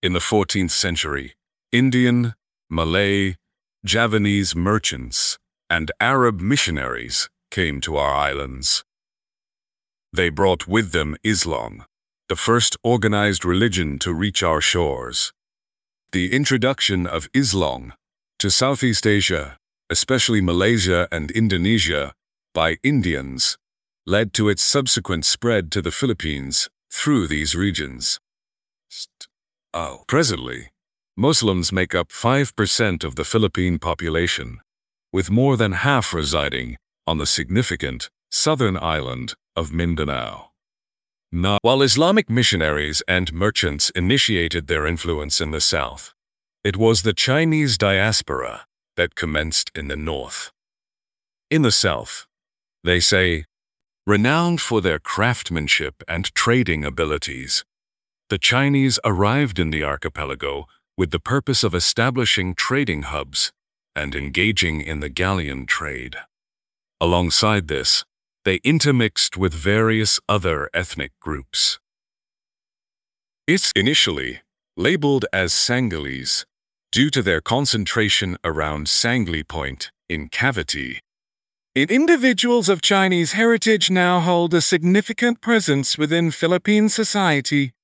In the 14th century, Indian, Malay, Javanese merchants, and Arab missionaries came to our islands. They brought with them Islam, the first organized religion to reach our shores. The introduction of Islam to Southeast Asia, especially Malaysia and Indonesia, by Indians, led to its subsequent spread to the Philippines through these regions. Presently, Muslims make up 5% of the Philippine population, with more than half residing on the significant southern island of Mindanao. Now, while Islamic missionaries and merchants initiated their influence in the south, it was the Chinese diaspora that commenced in the north. In the south, they say, renowned for their craftsmanship and trading abilities, the Chinese arrived in the archipelago with the purpose of establishing trading hubs and engaging in the galleon trade. Alongside this, they intermixed with various other ethnic groups. It's initially labeled as Sangalese due to their concentration around Sangley Point in Cavite. Individuals of Chinese heritage now hold a significant presence within Philippine society.